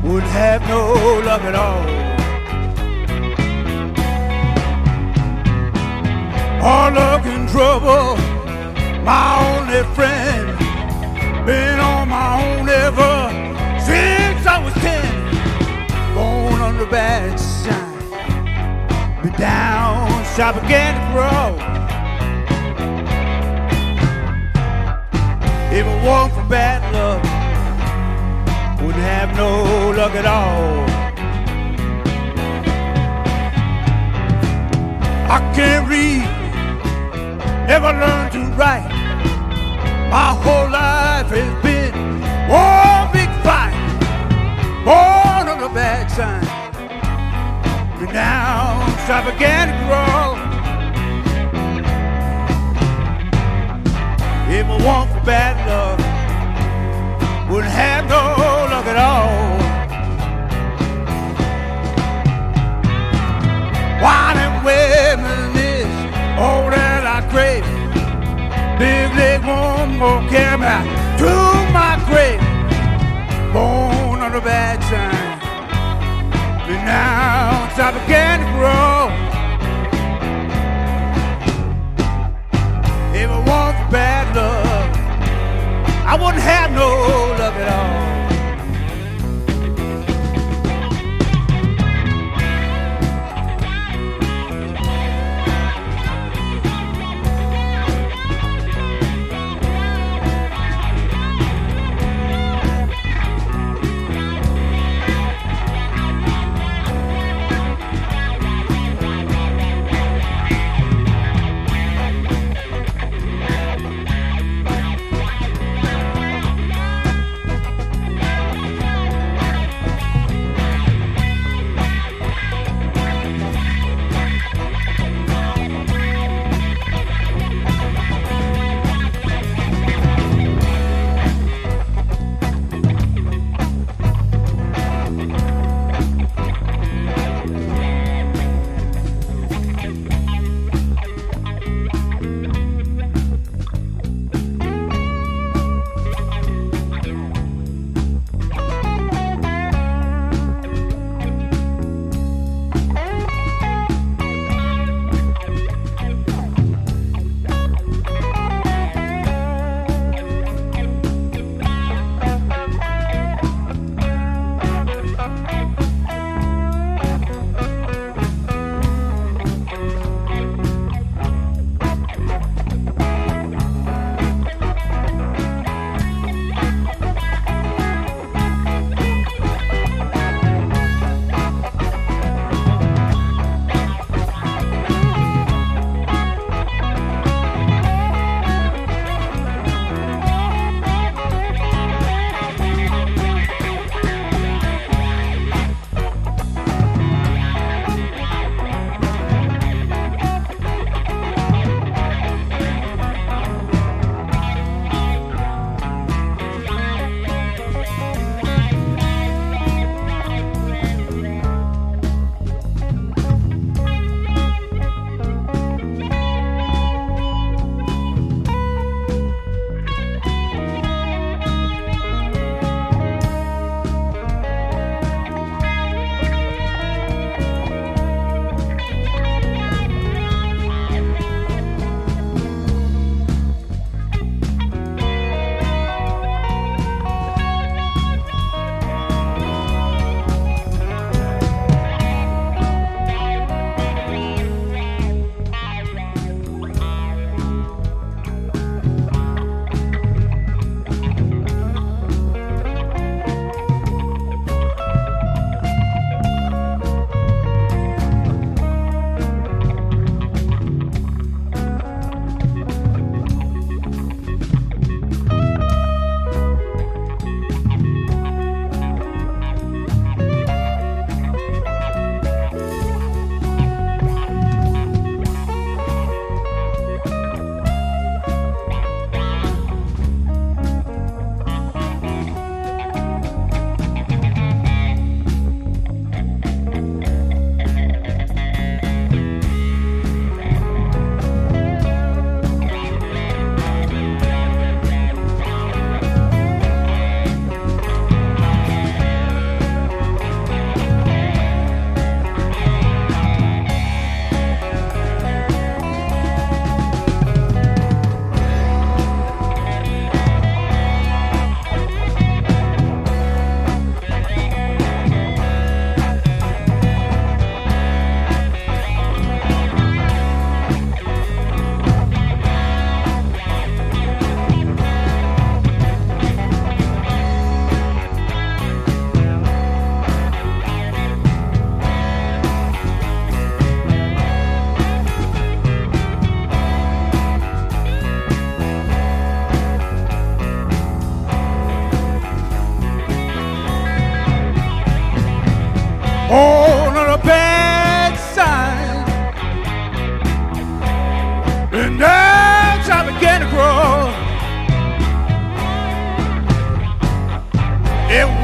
wouldn't have no luck at all. All luck and trouble, my only friend. Been on my own ever since I was 10. Born under bad sign, but down so I began to grow. If it weren't for bad luck, wouldn't have no luck at all. I can't read, never learned to write. My whole life has been one big fight. Born on a bad sign, but now so I began to grow. If it weren't for bad luck, wouldn't have no luck at all. Wine and women is all that I crave. Big leg woman will carry me to my grave. Born on a bad sign, but now I began to grow. If it weren't for bad luck, I wouldn't have no luck at all.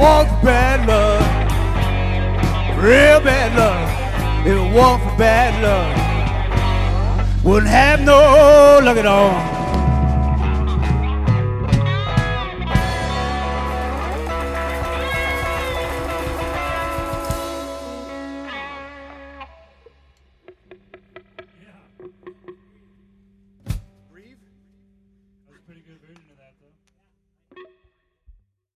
wasn't for bad luck, real bad luck, if it wasn't for bad luck, wouldn't have no luck at all.